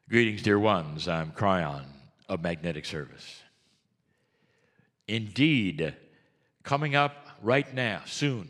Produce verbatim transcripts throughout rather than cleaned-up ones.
Greetings, dear ones. I'm Cryon of Magnetic Service. Indeed, coming up right now, soon,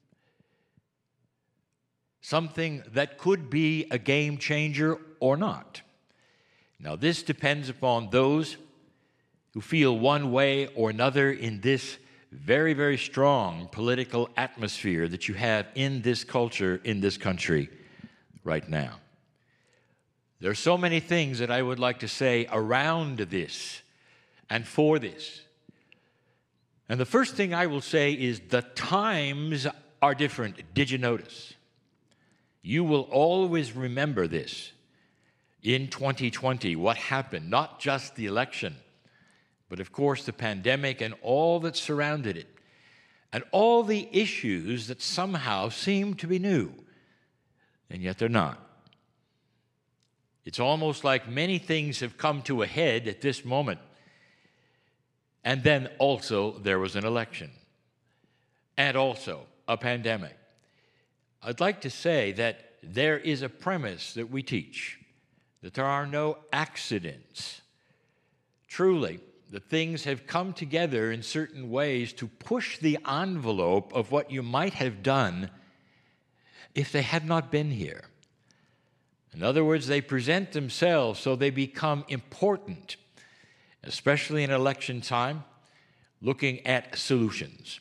something that could be a game changer or not. Now, this depends upon those who feel one way or another in this very, very strong political atmosphere that you have in this culture, in this country right now. There are so many things that I would like to say around this and for this. And the first thing I will say is the times are different. Did you notice? You will always remember this in twenty twenty, what happened, not just the election, but of course the pandemic and all that surrounded it, and all the issues that somehow seem to be new, and yet they're not. It's almost like many things have come to a head at this moment. And then also there was an election. And also a pandemic. I'd like to say that there is a premise that we teach, that there are no accidents. Truly, the things have come together in certain ways to push the envelope of what you might have done if they had not been here. In other words, they present themselves so they become important, especially in election time, looking at solutions.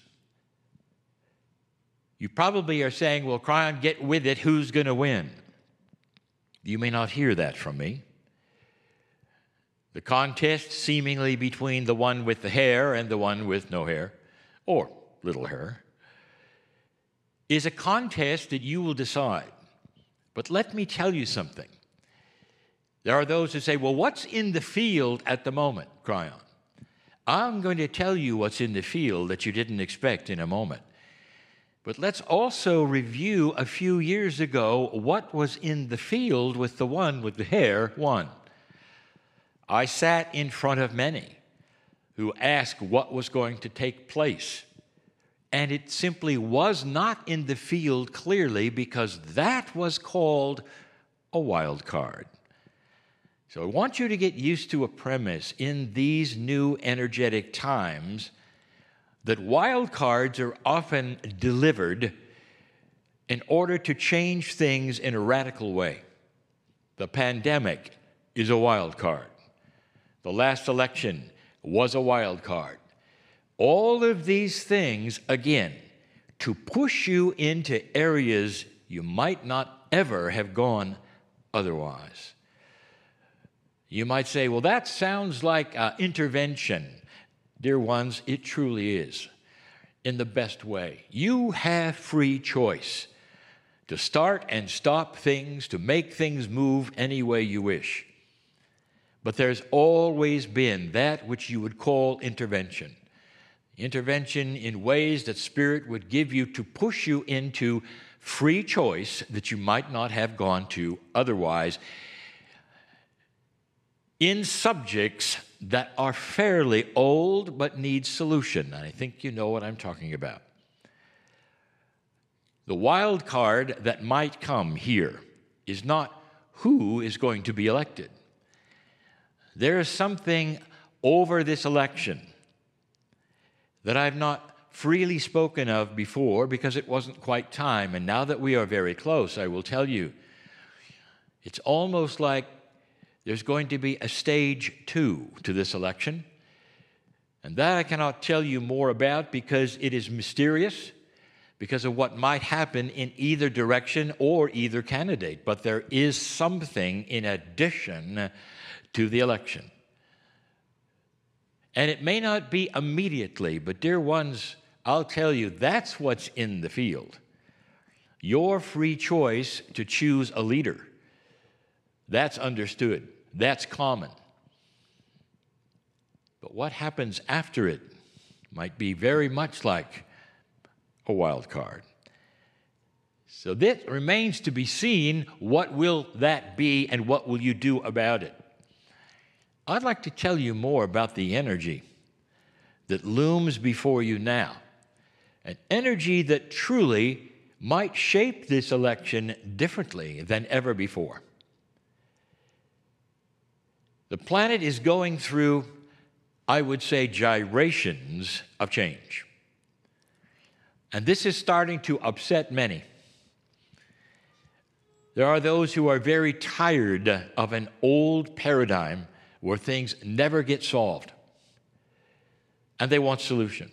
You probably are saying, well, Cryon, get with it, who's going to win? You may not hear that from me. The contest seemingly between the one with the hair and the one with no hair, or little hair, is a contest that you will decide. But let me tell you something. There are those who say, well, what's in the field at the moment, Cryon? I'm going to tell you what's in the field that you didn't expect in a moment. But let's also review a few years ago what was in the field with the one with the hair won. I sat in front of many who asked what was going to take place. And it simply was not in the field clearly because that was called a wild card. So I want you to get used to a premise in these new energetic times that wild cards are often delivered in order to change things in a radical way. The pandemic is a wild card. The last election was a wild card. All of these things, again, to push you into areas you might not ever have gone otherwise. You might say, well, that sounds like uh, intervention. Dear ones, it truly is, in the best way. You have free choice to start and stop things, to make things move any way you wish. But there's always been that which you would call intervention. Intervention in ways that Spirit would give you to push you into free choice that you might not have gone to otherwise in subjects that are fairly old but need solution. And I think you know what I'm talking about. The wild card that might come here is not who is going to be elected. There is something over this election that I've not freely spoken of before because it wasn't quite time. And now that we are very close, I will tell you, it's almost like there's going to be a stage two to this election. And that I cannot tell you more about because it is mysterious, because of what might happen in either direction or either candidate. But there is something in addition to the election. And it may not be immediately, but dear ones, I'll tell you, that's what's in the field. Your free choice to choose a leader. That's understood. That's common. But what happens after it might be very much like a wild card. So this remains to be seen. What will that be and what will you do about it? I'd like to tell you more about the energy that looms before you now, an energy that truly might shape this election differently than ever before. The planet is going through, I would say, gyrations of change. And this is starting to upset many. There are those who are very tired of an old paradigm where things never get solved, and they want solution.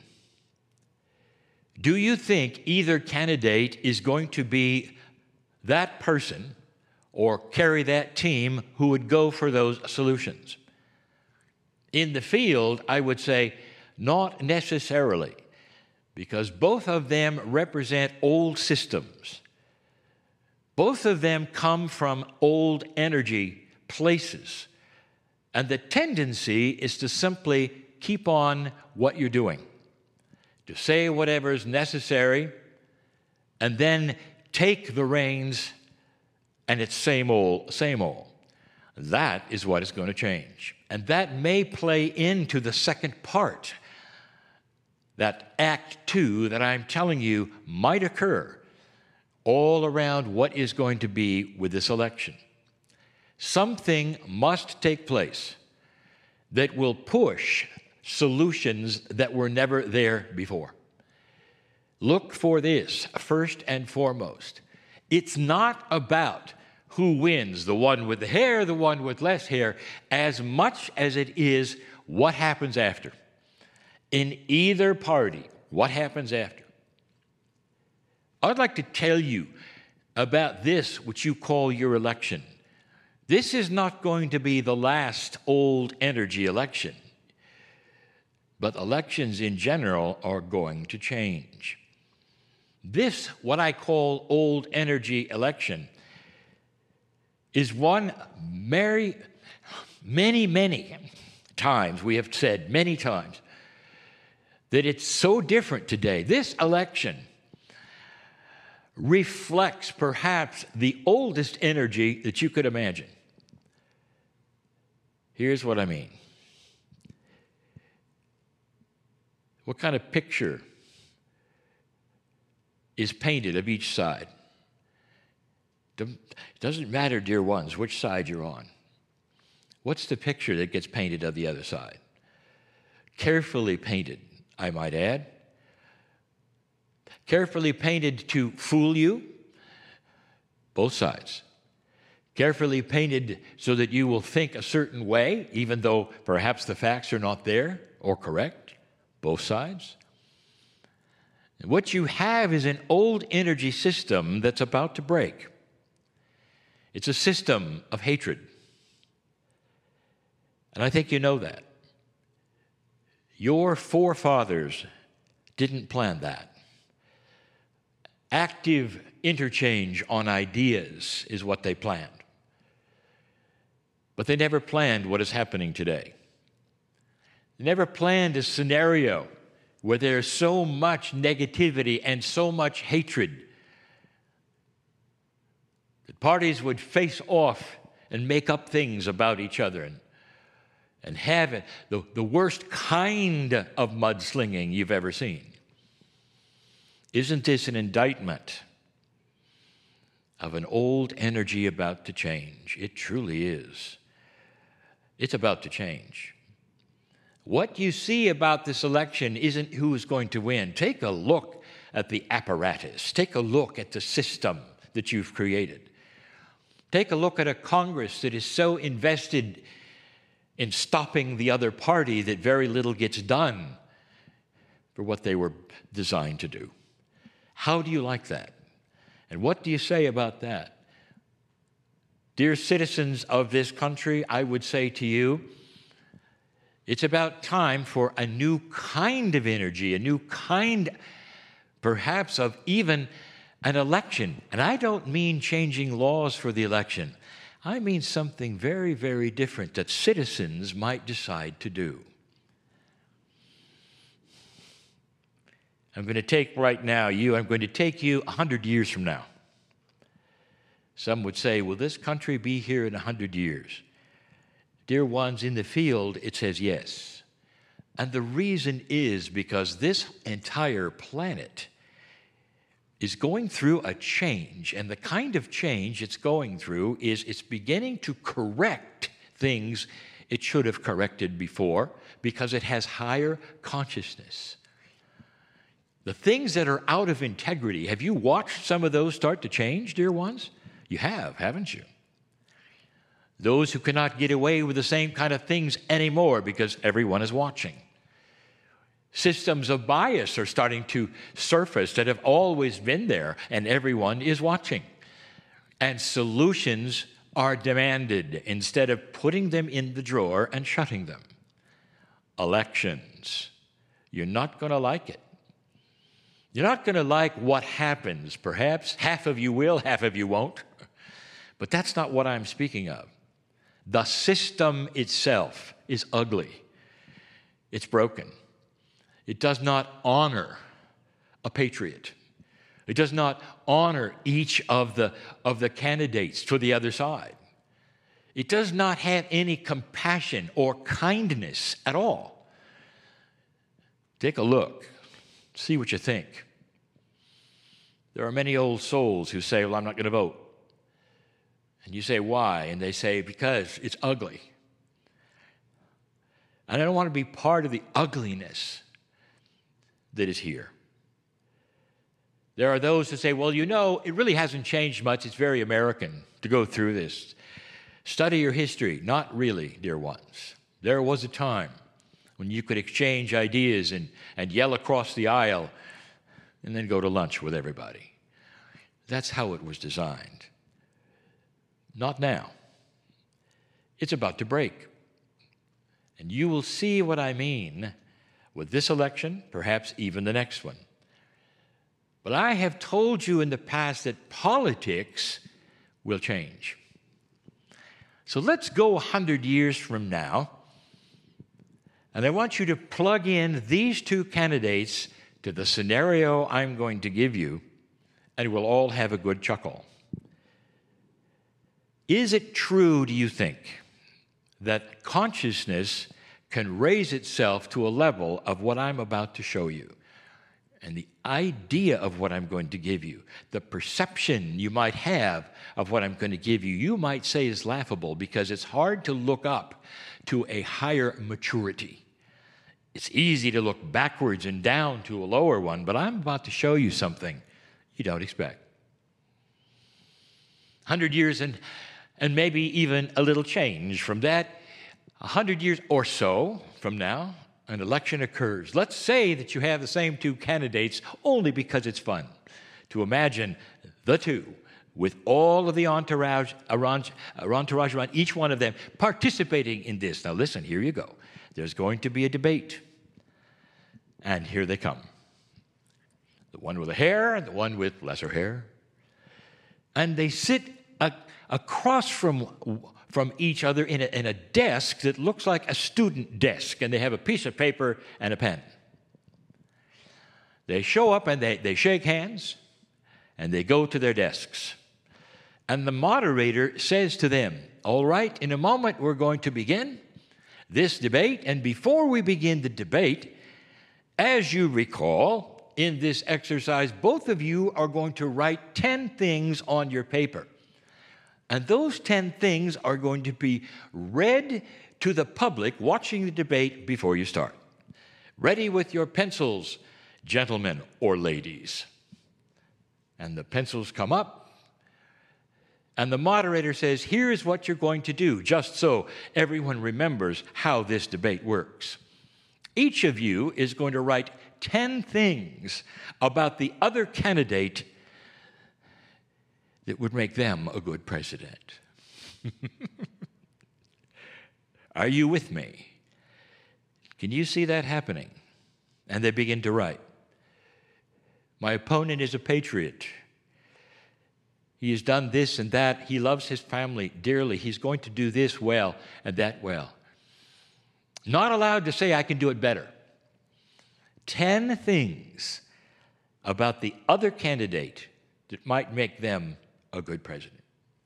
Do you think either candidate is going to be that person or carry that team who would go for those solutions? In the field, I would say not necessarily, because both of them represent old systems. Both of them come from old energy places. And the tendency is to simply keep on what you're doing, to say whatever is necessary, and then take the reins, and it's same old, same old. That is what is going to change. And that may play into the second part, that act two that I'm telling you might occur all around what is going to be with this election. Something must take place that will push solutions that were never there before. Look for this first and foremost. It's not about who wins, the one with the hair, the one with less hair, as much as it is what happens after. In either party, what happens after. I'd like to tell you about this, which you call your election. This is not going to be the last old energy election, but elections in general are going to change. This, what I call old energy election, is one very, many, many times, we have said many times, that it's so different today. This election reflects perhaps the oldest energy that you could imagine. Here's what I mean. What kind of picture is painted of each side? It doesn't matter, dear ones, which side you're on. What's the picture that gets painted of the other side? Carefully painted, I might add. Carefully painted to fool you, both sides. Carefully painted so that you will think a certain way, even though perhaps the facts are not there or correct, both sides. And what you have is an old energy system that's about to break. It's a system of hatred. And I think you know that. Your forefathers didn't plan that. Active interchange on ideas is what they planned. But they never planned what is happening today. They never planned a scenario where there's so much negativity and so much hatred that parties would face off and make up things about each other and, and have it, the, the worst kind of mudslinging you've ever seen. Isn't this an indictment of an old energy about to change? It truly is. It's about to change. What you see about this election isn't who is going to win. Take a look at the apparatus. Take a look at the system that you've created. Take a look at a Congress that is so invested in stopping the other party that very little gets done for what they were designed to do. How do you like that? And what do you say about that? Dear citizens of this country, I would say to you, it's about time for a new kind of energy, a new kind, perhaps, of even an election. And I don't mean changing laws for the election. I mean something very, very different that citizens might decide to do. I'm going to take right now you, I'm going to take you a hundred years from now. Some would say, will this country be here in a hundred years? Dear ones, in the field, it says yes. And the reason is because this entire planet is going through a change, and the kind of change it's going through is it's beginning to correct things it should have corrected before because it has higher consciousness. The things that are out of integrity, have you watched some of those start to change, dear ones? You have, haven't you? Those who cannot get away with the same kind of things anymore because everyone is watching. Systems of bias are starting to surface that have always been there, and everyone is watching. And solutions are demanded instead of putting them in the drawer and shutting them. Elections. You're not going to like it. You're not going to like what happens, perhaps. Half of you will, half of you won't. But that's not what I'm speaking of. The system itself is ugly. It's broken. It does not honor a patriot. It does not honor each of the, of the candidates to the other side. It does not have any compassion or kindness at all. Take a look. See what you think. There are many old souls who say, well, I'm not going to vote. And you say, why? And they say, because it's ugly. And I don't want to be part of the ugliness that is here. There are those who say, well, you know, it really hasn't changed much. It's very American to go through this. Study your history. Not really, dear ones. There was a time when you could exchange ideas and, and yell across the aisle and then go to lunch with everybody. That's how it was designed. Not now. It's about to break. And you will see what I mean with this election, perhaps even the next one. But I have told you in the past that politics will change. So let's go one hundred years from now, and I want you to plug in these two candidates to the scenario I'm going to give you, and we'll all have a good chuckle. Is it true, do you think, that consciousness can raise itself to a level of what I'm about to show you? And the idea of what I'm going to give you, the perception you might have of what I'm going to give you, you might say is laughable because it's hard to look up to a higher maturity. It's easy to look backwards and down to a lower one, but I'm about to show you something you don't expect. one hundred years and, and maybe even a little change from that. one hundred years or so from now, an election occurs. Let's say that you have the same two candidates only because it's fun to imagine the two with all of the entourage, entourage around each one of them participating in this. Now listen, here you go. There's going to be a debate. And here they come. The one with the hair and the one with lesser hair. And they sit a, across from from each other in a, in a desk that looks like a student desk, and they have a piece of paper and a pen. They show up and they, they shake hands, and they go to their desks. And the moderator says to them, all right, in a moment we're going to begin this debate, and before we begin the debate, as you recall, in this exercise, both of you are going to write ten things on your paper. And those ten things are going to be read to the public watching the debate before you start. Ready with your pencils, gentlemen or ladies. And the pencils come up, and the moderator says, here is what you're going to do, just so everyone remembers how this debate works. Each of you is going to write ten things about the other candidate that would make them a good president. Are you with me? Can you see that happening? And they begin to write. My opponent is a patriot. He has done this and that. He loves his family dearly. He's going to do this well and that well. Not allowed to say I can do it better. Ten things about the other candidate that might make them a good president.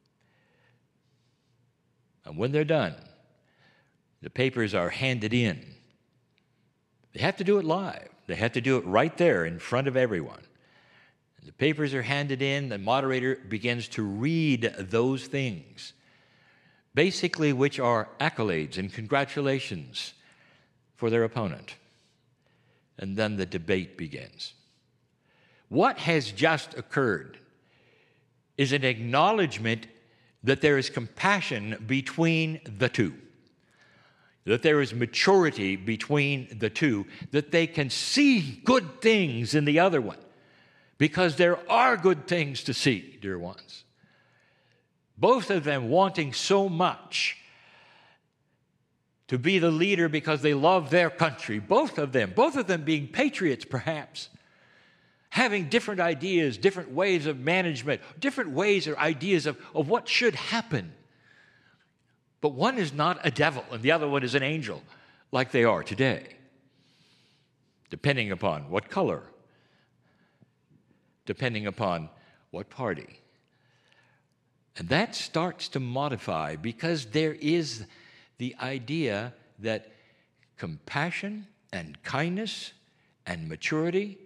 And when they're done, the papers are handed in. They have to do it live. They have to do it right there in front of everyone. And the papers are handed in. The moderator begins to read those things. basically which are accolades and congratulations for their opponent. And then the debate begins. What has just occurred is an acknowledgement that there is compassion between the two, that there is maturity between the two, that they can see good things in the other one, because there are good things to see, dear ones. Both of them wanting so much to be the leader because they love their country, both of them, both of them being patriots perhaps, having different ideas, different ways of management, different ways or ideas of, of what should happen. But one is not a devil and the other one is an angel, like they are today, depending upon what color, depending upon what party. And that starts to modify because there is the idea that compassion and kindness and maturity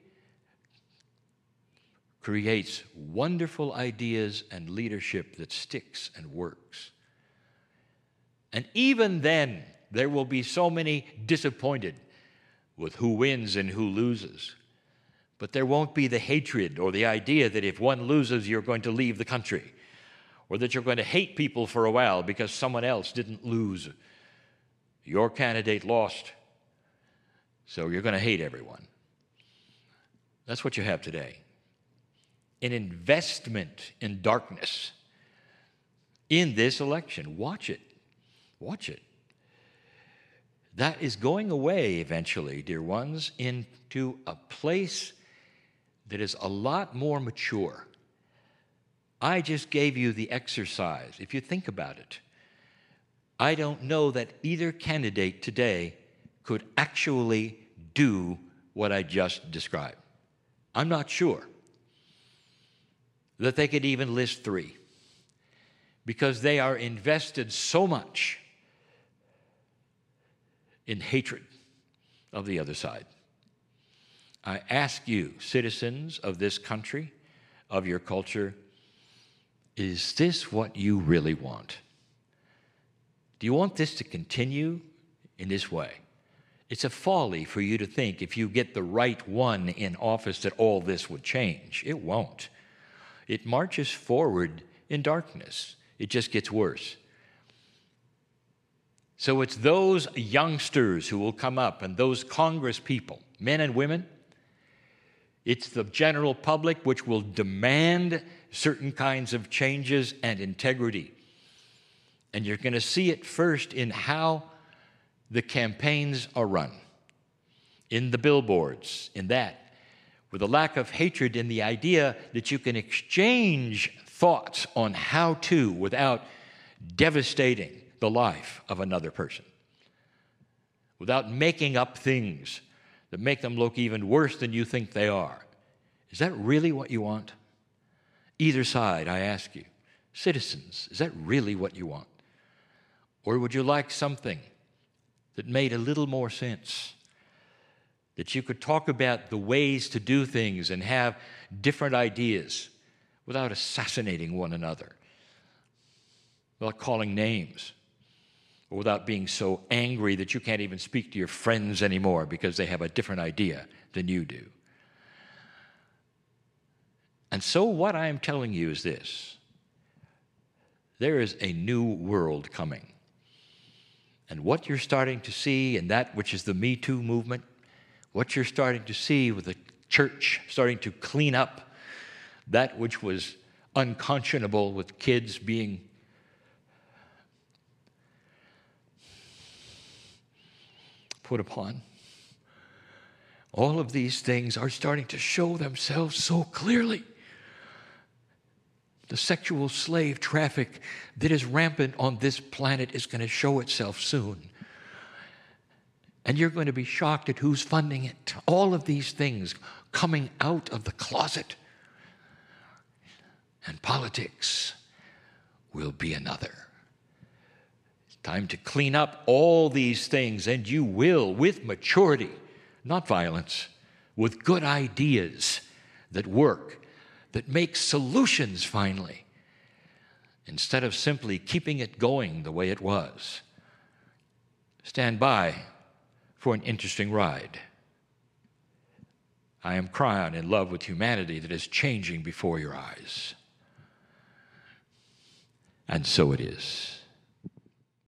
creates wonderful ideas and leadership that sticks and works. And even then, there will be so many disappointed with who wins and who loses. But there won't be the hatred or the idea that if one loses, you're going to leave the country, or that you're going to hate people for a while because someone else didn't lose. Your candidate lost, so you're going to hate everyone. That's what you have today. An investment in darkness in this election. Watch it. Watch it. That is going away eventually, dear ones, into a place that is a lot more mature. I just gave you the exercise. If you think about it, I don't know that either candidate today could actually do what I just described. I'm not sure that they could even list three, because they are invested so much in hatred of the other side. I ask you, citizens of this country, of your culture, is this what you really want? Do you want this to continue in this way? It's a folly for you to think if you get the right one in office that all this would change. It won't. It marches forward in darkness. It just gets worse. So it's those youngsters who will come up and those Congress people, men and women. It's the general public which will demand certain kinds of changes and integrity. And you're going to see it first in how the campaigns are run, in the billboards, in that, with a lack of hatred in the idea that you can exchange thoughts on how to without devastating the life of another person, without making up things that make them look even worse than you think they are. Is that really what you want? Either side, I ask you. Citizens, is that really what you want? Or would you like something that made a little more sense? That you could talk about the ways to do things and have different ideas without assassinating one another, without calling names, or without being so angry that you can't even speak to your friends anymore because they have a different idea than you do. And so what I am telling you is this: there is a new world coming. And what you're starting to see in that which is the Me Too movement, what you're starting to see with the church starting to clean up that which was unconscionable, with kids being put upon. All of these things are starting to show themselves so clearly. The sexual slave traffic that is rampant on this planet is going to show itself soon. And you're going to be shocked at who's funding it. All of these things coming out of the closet. And politics will be another. It's time to clean up all these things, and you will, with maturity, not violence, with good ideas that work, that make solutions finally. instead of simply keeping it going the way it was. Stand by for an interesting ride. I am Cryon in love with humanity that is changing before your eyes. And so it is.